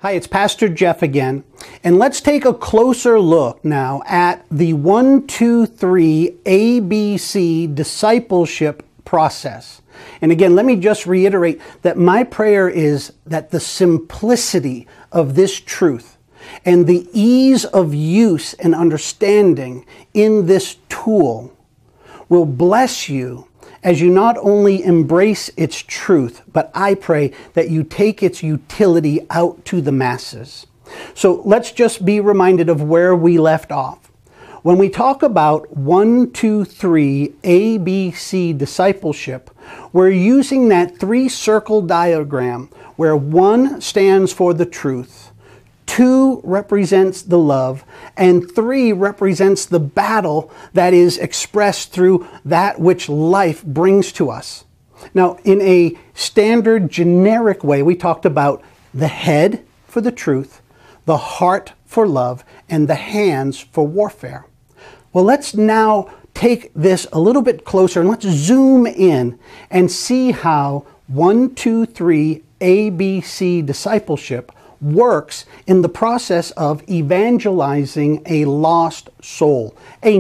Hi, it's Pastor Jeff again, and let's take a closer look now at the 1, 2, 3 ABC discipleship process. And again, let me just reiterate that my prayer is that the simplicity of this truth and the ease of use and understanding in this tool will bless you as you not only embrace its truth, but I pray that you take its utility out to the masses. So let's just be reminded of where we left off. When we talk about 1, 2, 3 ABC discipleship, we're using that 3-circle diagram where 1 stands for the truth, 2 represents the love, and 3 represents the battle that is expressed through that which life brings to us. Now, in a standard generic way, we talked about the head for the truth, the heart for love, and the hands for warfare. Well, let's now take this a little bit closer and let's zoom in and see how 1, 2, 3 ABC discipleship works in the process of evangelizing a lost soul, a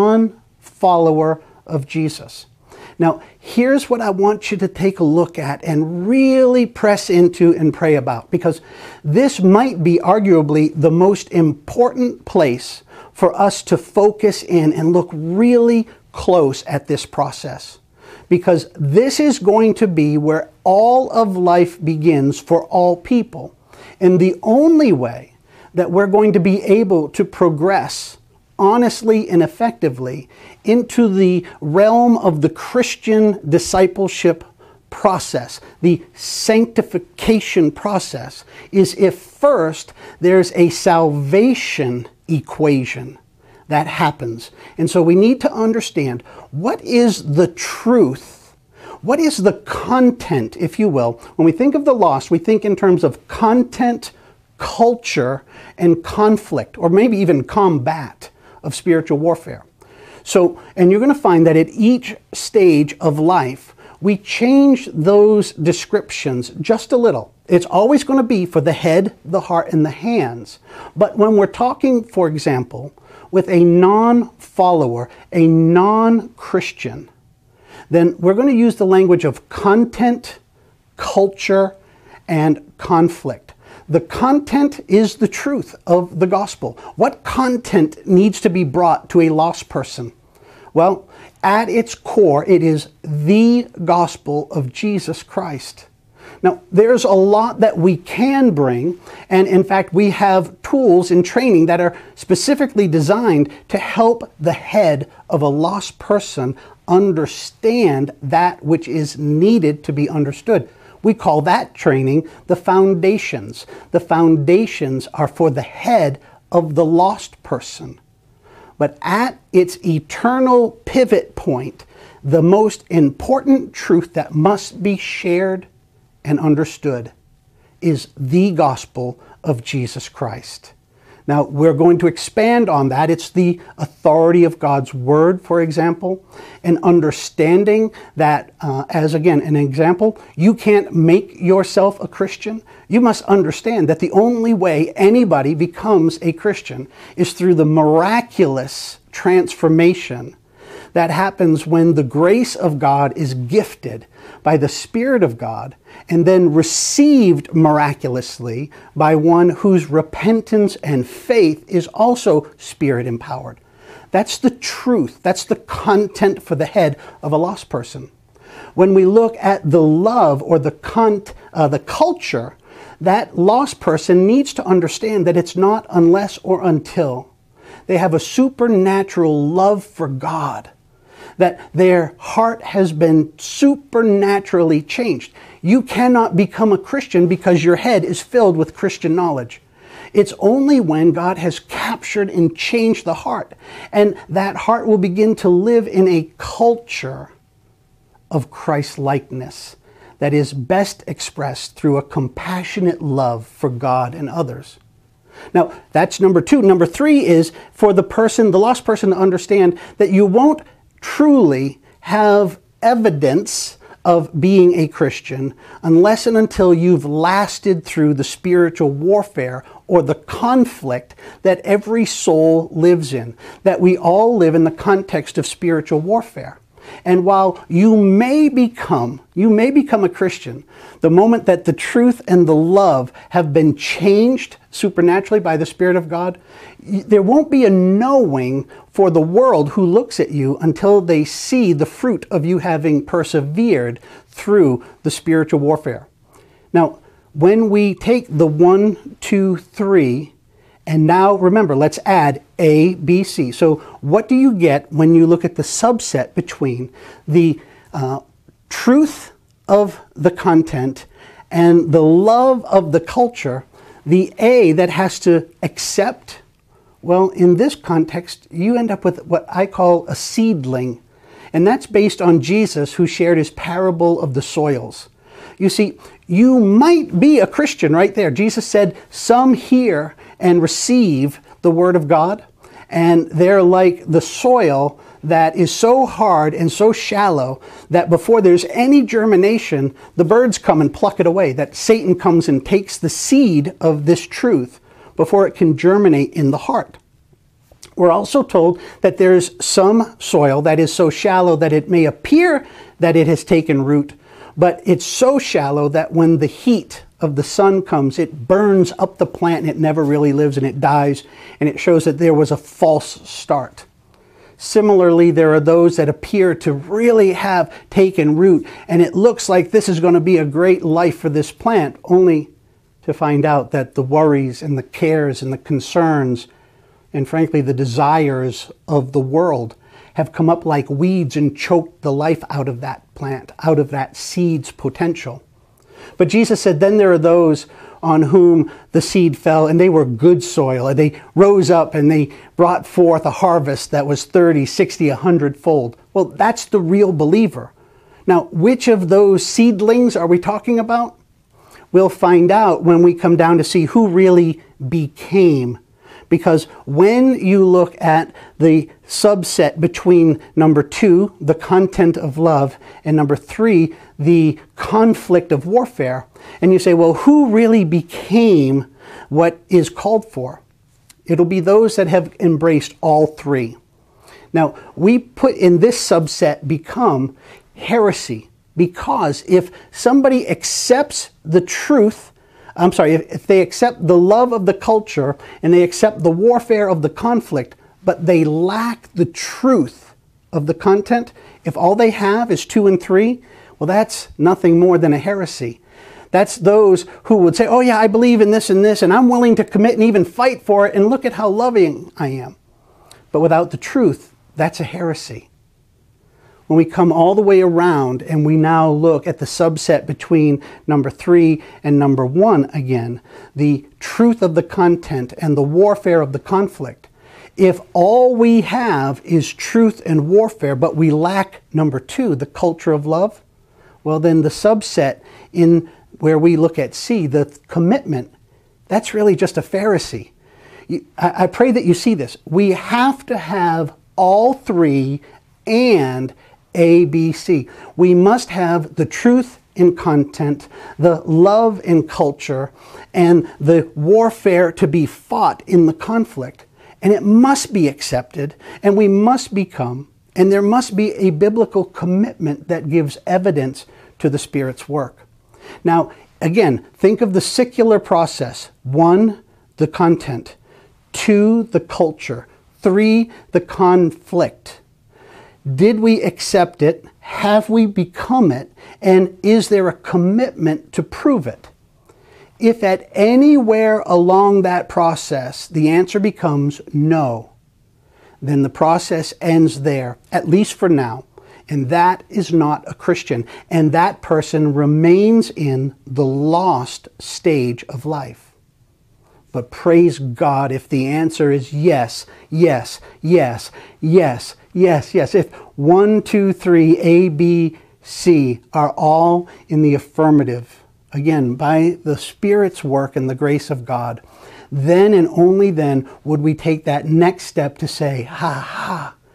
non-follower of Jesus. Now, here's what I want you to take a look at and really press into and pray about, because this might be arguably the most important place for us to focus in and look really close at this process. Because this is going to be where all of life begins for all people. And the only way that we're going to be able to progress honestly and effectively into the realm of the Christian discipleship process, the sanctification process, is if first there's a salvation equation that happens. And so we need to understand, what is the truth? What is the content, if you will? When we think of the lost, we think in terms of content, culture, and conflict, or maybe even combat of spiritual warfare. So, and you're going to find that at each stage of life, we change those descriptions just a little. It's always going to be for the head, the heart, and the hands. But when we're talking, for example, with a non-follower, a non-Christian, then we're going to use the language of content, culture, and conflict. The content is the truth of the gospel. What content needs to be brought to a lost person? Well, at its core, it is the gospel of Jesus Christ. Now, there's a lot that we can bring, and in fact, we have tools in training that are specifically designed to help the head of a lost person understand that which is needed to be understood. We call that training the foundations. The foundations are for the head of the lost person. But at its eternal pivot point, the most important truth that must be shared and understood is the gospel of Jesus Christ. Now, we're going to expand on that. It's the authority of God's word, for example, and understanding that, as again, an example, you can't make yourself a Christian. You must understand that the only way anybody becomes a Christian is through the miraculous transformation that happens when the grace of God is gifted by the Spirit of God and then received miraculously by one whose repentance and faith is also Spirit empowered. That's the truth. That's the content for the head of a lost person. When we look at the love or the culture, that lost person needs to understand that it's not unless or until they have a supernatural love for God, that their heart has been supernaturally changed. You cannot become a Christian because your head is filled with Christian knowledge. It's only when God has captured and changed the heart, and that heart will begin to live in a culture of Christ-likeness that is best expressed through a compassionate love for God and others. Now, that's number 2. Number 3 is for the lost person to understand that you won't truly have evidence of being a Christian unless and until you've lasted through the spiritual warfare or the conflict that every soul lives in, that we all live in the context of spiritual warfare. And while you may become a Christian the moment that the truth and the love have been changed supernaturally by the Spirit of God, there won't be a knowing for the world who looks at you until they see the fruit of you having persevered through the spiritual warfare. Now, when we take the 1, 2, 3, and now remember, let's add A, B, C. So what do you get when you look at the subset between the truth of the content and the love of the culture, the A that has to accept? Well, in this context, you end up with what I call a seedling. And that's based on Jesus, who shared his parable of the soils. You see, you might be a Christian right there. Jesus said, some hear and receive the word of God, and they're like the soil that is so hard and so shallow that before there's any germination, the birds come and pluck it away, that Satan comes and takes the seed of this truth before it can germinate in the heart. We're also told that there's some soil that is so shallow that it may appear that it has taken root, but it's so shallow that when the heat of the sun comes, it burns up the plant and it never really lives and it dies, and it shows that there was a false start. Similarly, there are those that appear to really have taken root, and it looks like this is going to be a great life for this plant, only to find out that the worries and the cares and the concerns and frankly the desires of the world have come up like weeds and choked the life out of that plant, out of that seed's potential. But Jesus said, then there are those on whom the seed fell, and they were good soil, and they rose up and they brought forth a harvest that was 30, 60, 100-fold. Well, that's the real believer. Now, which of those seedlings are we talking about? We'll find out when we come down to see who really became. Because when you look at the subset between number 2, the content of love, and number 3, the conflict of warfare, and you say, well, who really became what is called for? It'll be those that have embraced all 3. Now, we put in this subset become heresy, because if somebody accepts the truth, if they accept the love of the culture and they accept the warfare of the conflict, but they lack the truth of the content, if all they have is 2 and 3, well, that's nothing more than a heresy. That's those who would say, oh yeah, I believe in this, and I'm willing to commit and even fight for it, and look at how loving I am. But without the truth, that's a heresy. When we come all the way around and we now look at the subset between number 3 and number 1 again, the truth of the content and the warfare of the conflict, if all we have is truth and warfare, but we lack number 2, the culture of love, well then the subset in where we look at C, the commitment, that's really just a Pharisee. I pray that you see this. We have to have all 3 and A, B, C. We must have the truth in content, the love in culture, and the warfare to be fought in the conflict. And it must be accepted, and we must become, and there must be a biblical commitment that gives evidence to the Spirit's work. Now, again, think of the secular process. 1, the content. 2, the culture. 3, the conflict. Did we accept it? Have we become it? And is there a commitment to prove it? If at anywhere along that process the answer becomes no, then the process ends there, at least for now. And that is not a Christian. And that person remains in the lost stage of life. But praise God if the answer is yes, yes, yes, yes, yes, yes. If 1, 2, 3, A, B, C are all in the affirmative, again, by the Spirit's work and the grace of God, then and only then would we take that next step to say, ha ha,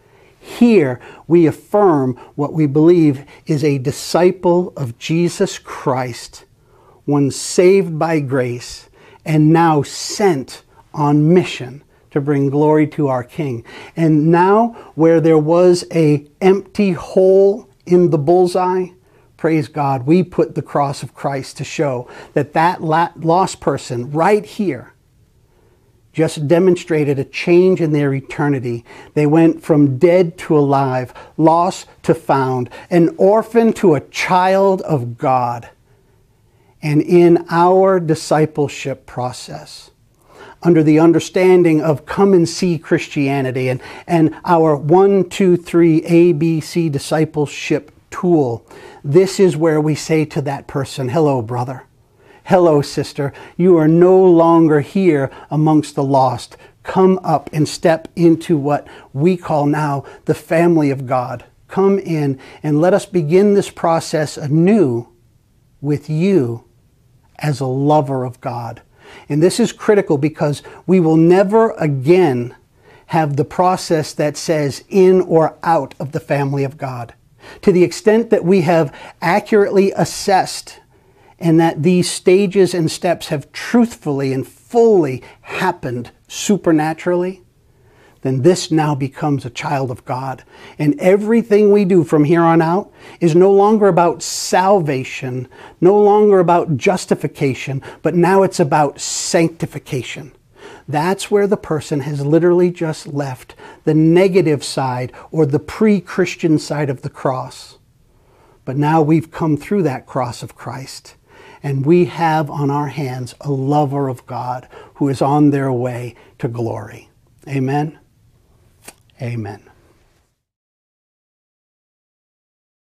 Here we affirm what we believe is a disciple of Jesus Christ, one saved by grace and now sent on mission to bring glory to our King. And now where there was an empty hole in the bullseye, praise God, we put the cross of Christ to show that that lost person right here just demonstrated a change in their eternity. They went from dead to alive, lost to found, an orphan to a child of God. And in our discipleship process, under the understanding of come and see Christianity and our 1, 2, 3 ABC discipleship tool, this is where we say to that person, hello, brother. Hello, sister. You are no longer here amongst the lost. Come up and step into what we call now the family of God. Come in and let us begin this process anew with you as a lover of God. And this is critical because we will never again have the process that says in or out of the family of God. To the extent that we have accurately assessed and that these stages and steps have truthfully and fully happened supernaturally, then this now becomes a child of God. And everything we do from here on out is no longer about salvation, no longer about justification, but now it's about sanctification. That's where the person has literally just left the negative side or the pre-Christian side of the cross. But now we've come through that cross of Christ, and we have on our hands a lover of God who is on their way to glory. Amen. Amen.